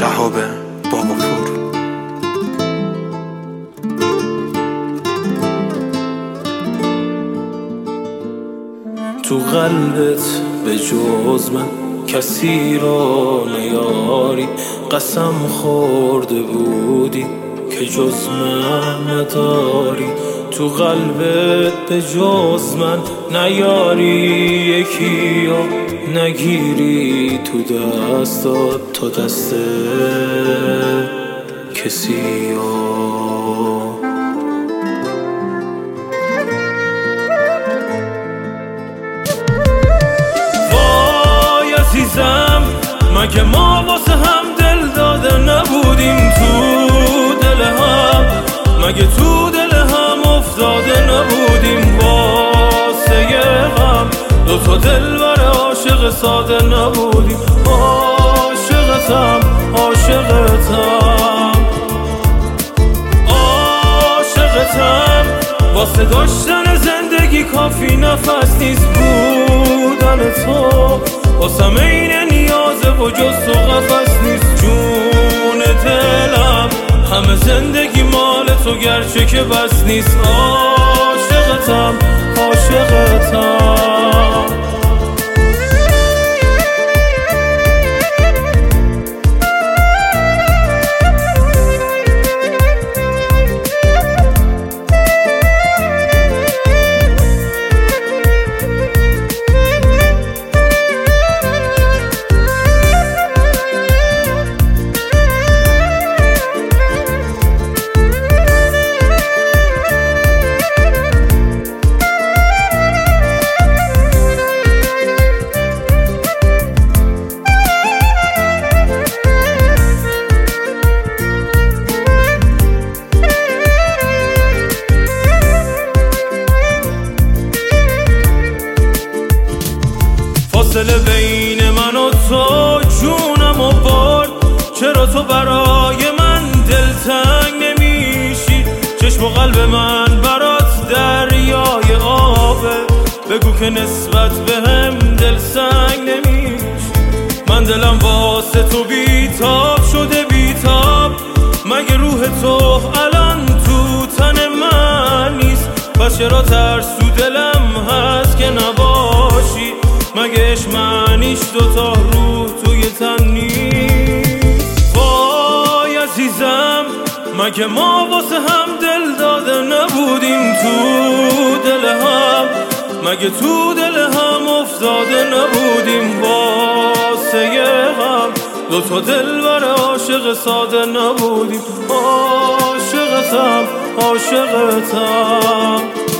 شهاب باباپور. تو قلبت به جز من کسی را نیاری، قسم خورده بودی که جز من نداری. تو قلبت به جز من نیاری، یکی یا نگیری تو دستات تا دست کسی یا. مگه ما واسه هم دل داده نبودیم تو دل هم؟ مگه تو دل هم افتاده نبودیم واسه غم؟ دوتا دل بر عاشق ساده نبودیم. عاشقتم عاشقتم عاشقتم، واسه داشتن زندگی کافی نفس نیست بودن تو. واسم این نیازه و جز تو قفس نیست جون دلم. همه زندگی مال تو گرچه که بس نیست. عاشقتم عاشقتم. فاصله بین من و تو جونم و برد. چرا تو برای من دلتنگ نمیشی؟ چشم و قلب من برات دریای آبه. بگو که نسبت به هم دل سنگ نمیشی. من دلم واسه تو بیتاب شده بیتاب. مگه روح تو الان تو تن من نیست؟ پس چرا ترس تو دلم هست که نباشی؟ مگه عشق معنیش دوتا روح توی تن نیست؟ وای عزیزم، مگه ما واسه هم دل داده نبودیم تو دل هم؟ مگه تو دل هم افتاده نبودیم واسه غم؟ دوتا دل بر عاشق ساده نبودیم. عاشقتم عاشقتم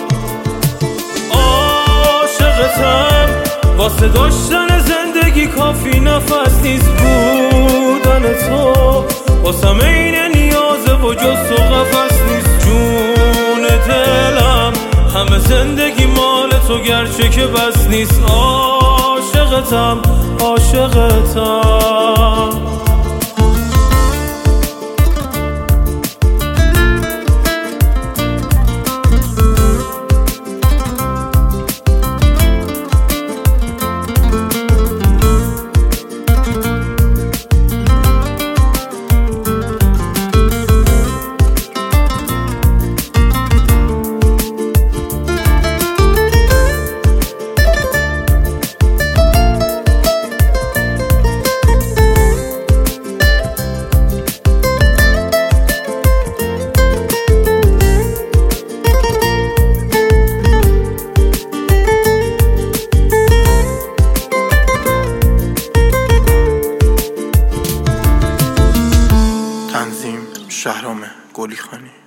عاشقتم، واسه داشتن زندگی کافی نفس نیست بودن تو. واسم این نیازه و جز تو قفس نیست جون دلم. همه زندگی مال تو گرچه که بس نیست. عاشقتم عاشقتم. تنظیم شهرام گلیخانی.